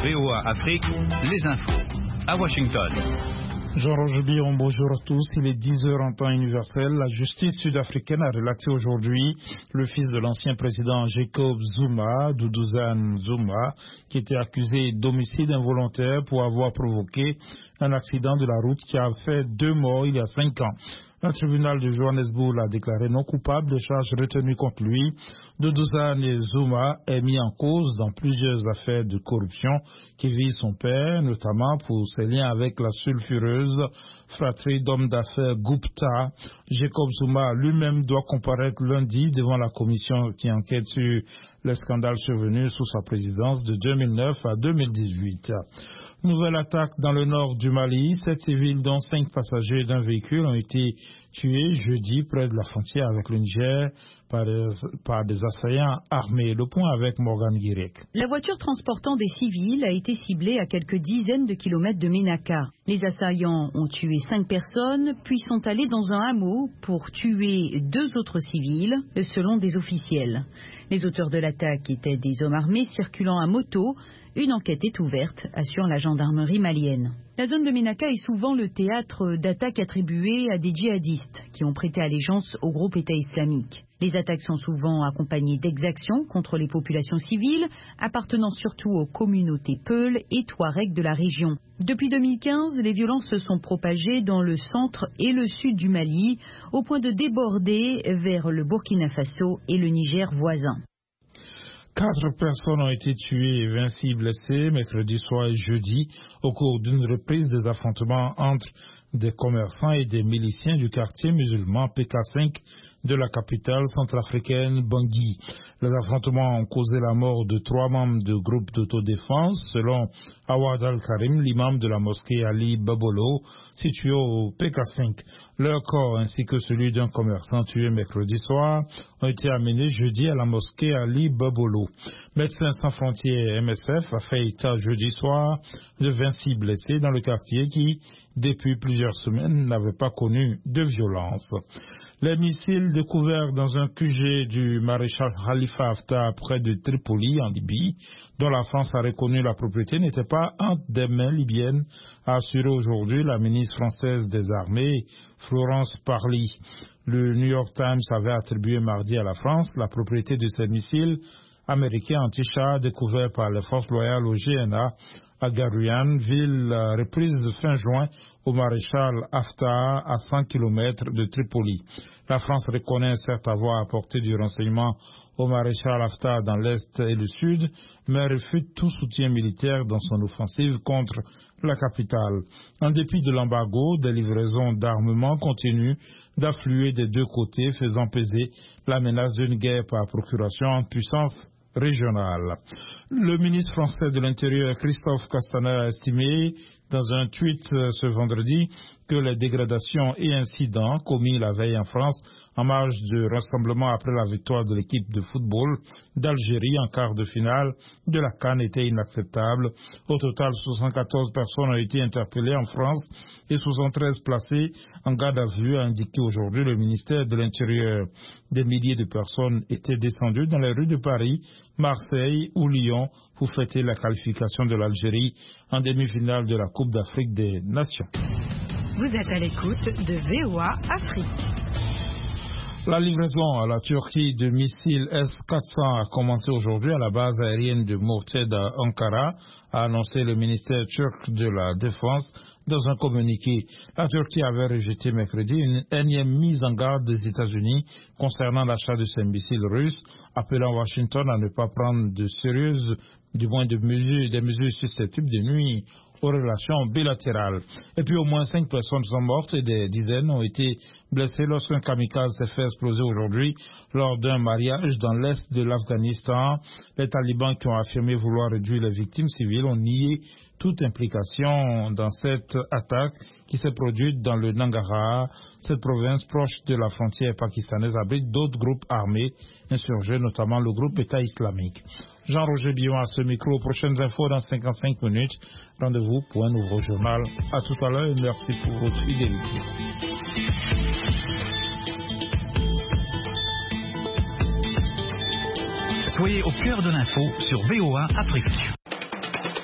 VOA Afrique, les infos. À Washington. Jean-Roger Billon, bonjour à tous. Il est 10h en temps universel. La justice sud-africaine a relaxé aujourd'hui le fils de l'ancien président Jacob Zuma, Duduzane Zuma, qui était accusé d'homicide involontaire pour avoir provoqué un accident de la route qui a fait 2 morts il y a 5 ans. Un tribunal de Johannesburg l'a déclaré non coupable des charges retenues contre lui. Duduzane Zuma est mis en cause dans plusieurs affaires de corruption qui visent son père, notamment pour ses liens avec la sulfureuse fratrie d'hommes d'affaires Gupta. Jacob Zuma lui-même doit comparaître lundi devant la commission qui enquête sur les scandales survenus sous sa présidence de 2009 à 2018. Nouvelle attaque dans le nord du Mali. 7 civils, dont 5 passagers d'un véhicule, ont été tués jeudi près de la frontière avec le Niger par des assaillants armés. Le point avec Morgan Guirec. La voiture transportant des civils a été ciblée à quelques dizaines de kilomètres de Ménaka. Les assaillants ont tué 5 personnes, puis sont allés dans un hameau pour tuer 2 autres civils, selon des officiels. Les auteurs de l'attaque étaient des hommes armés circulant à moto. Une enquête est ouverte, assure la gendarmerie malienne. La zone de Ménaka est souvent le théâtre d'attaques attribuées à des djihadistes qui ont prêté allégeance au groupe État islamique. Les attaques sont souvent accompagnées d'exactions contre les populations civiles, appartenant surtout aux communautés Peul et Touareg de la région. Depuis 2015, les violences se sont propagées dans le centre et le sud du Mali, au point de déborder vers le Burkina Faso et le Niger voisin. 4 personnes ont été tuées et 26 blessées mercredi soir et jeudi au cours d'une reprise des affrontements entre des commerçants et des miliciens du quartier musulman PK5 de la capitale centrafricaine Bangui. Les affrontements ont causé la mort de 3 membres du groupe d'autodéfense, selon Awad Al-Karim, l'imam de la mosquée Ali Babolo, située au PK5. Leur corps, ainsi que celui d'un commerçant tué mercredi soir, ont été amenés jeudi à la mosquée Ali Babolo. Médecins sans frontières MSF a fait état jeudi soir de 26 blessés dans le quartier qui, depuis plusieurs semaines, n'avait pas connu de violence. Les missiles découverts dans un QG du maréchal Khalifa Haftar près de Tripoli, en Libye, dont la France a reconnu la propriété, n'étaient pas entre des mains libyennes, a assuré aujourd'hui la ministre française des Armées, Florence Parly. Le New York Times avait attribué mardi à la France la propriété de ces missiles américains anti-chars découverts par les forces loyales au GNA à Garouyan, ville reprise de fin juin au maréchal Haftar à 100 km de Tripoli. La France reconnaît certes avoir apporté du renseignement au maréchal Haftar dans l'Est et le Sud, mais refuse tout soutien militaire dans son offensive contre la capitale. En dépit de l'embargo, des livraisons d'armement continuent d'affluer des 2 côtés, faisant peser la menace d'une guerre par procuration en puissance régionale. Le ministre français de l'Intérieur, Christophe Castaner, a estimé dans un tweet ce vendredi que les dégradations et incidents commis la veille en France en marge de rassemblement après la victoire de l'équipe de football d'Algérie en quart de finale de la CAN étaient inacceptables. Au total, 74 personnes ont été interpellées en France et 73 placées en garde à vue, a indiqué aujourd'hui le ministère de l'Intérieur. Des milliers de personnes étaient descendues dans les rues de Paris, Marseille ou Lyon pour fêter la qualification de l'Algérie en demi-finale de la Coupe d'Afrique des Nations. Vous êtes à l'écoute de VOA Afrique. La livraison à la Turquie de missiles S-400 a commencé aujourd'hui à la base aérienne de Morted à Ankara, a annoncé le ministère turc de la Défense dans un communiqué. La Turquie avait rejeté mercredi une énième mise en garde des États-Unis concernant l'achat de ces missiles russes, appelant Washington à ne pas prendre de sérieuses, du moins des mesures susceptibles de nuire aux relations bilatérales. Et puis au moins 5 personnes sont mortes et des dizaines ont été blessées lorsqu'un kamikaze s'est fait exploser aujourd'hui lors d'un mariage dans l'est de l'Afghanistan. Les talibans qui ont affirmé vouloir réduire les victimes civiles ont nié toute implication dans cette attaque qui s'est produite dans le Nangarhar. Cette province proche de la frontière pakistanaise abrite d'autres groupes armés insurgés, notamment le groupe État islamique. Jean-Roger Billon à ce micro. Prochaines infos dans 55 minutes. Rendez-vous pour un nouveau journal. À tout à l'heure et merci pour votre fidélité. Soyez au cœur de l'info sur VOA Afrique.